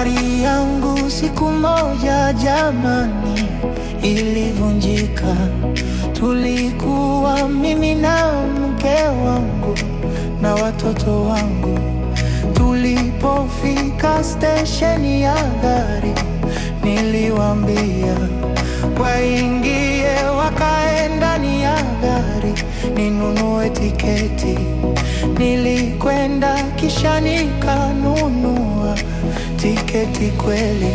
Safari yangu siku moja jamani ilivunjika. Tulikuwa mimi na mke wangu na watoto wangu. Tulipofika stesheni ya gari, niliwaambia waingie, wakae ndani ya gari ninunue tiketi. Nilikwenda kisha nikanunua tiketi kweli.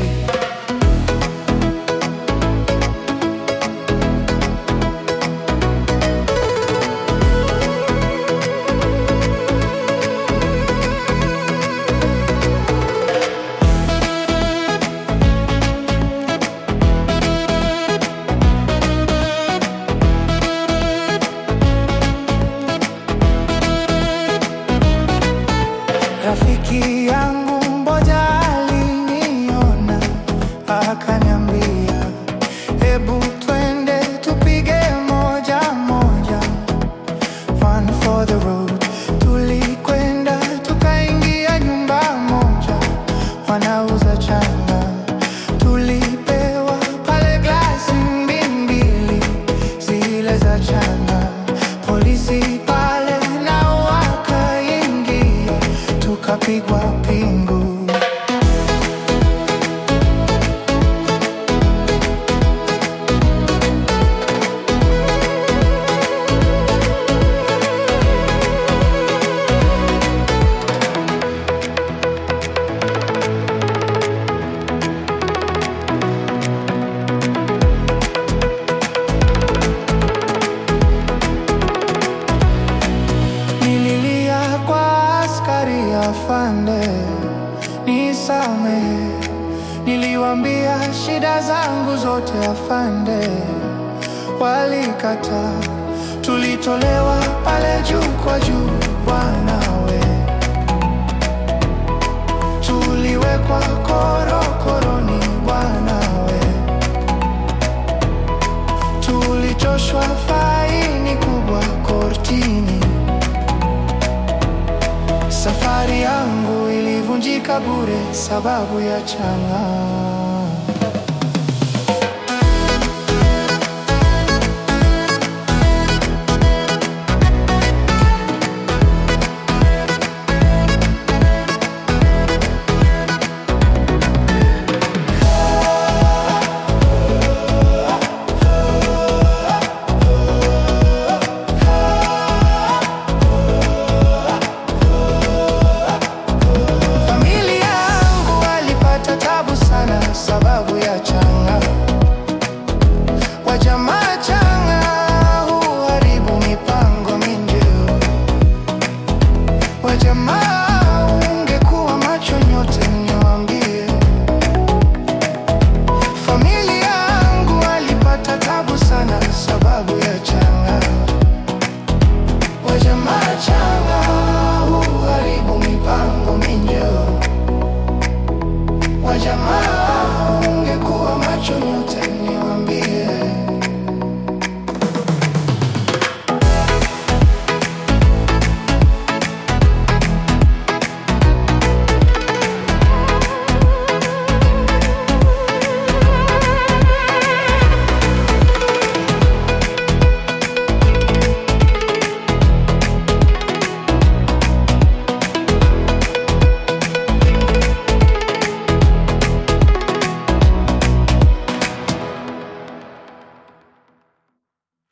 Rafiki yangu mmoja aliniona, akaniambia hebu twende tupige moja moja, one for the road. Tulikwenda tukaingia nyumba moja, wanauza changa. Tulipewa pale glasi mbili zile za changa. Polisi pale nao wakaingia, tukapigwa pingu. Nililia kwa askari, afande nisamehe. Niliwaambia shida zangu zote, afande walikataa. Tulitolewa pale juu kwa juu, bwanawe. Tuliwekwa korokoroni, bwanawe. Tulichoshwa faini kubwa kortini. Safari yangu ilivunjika bure sababu ya changa.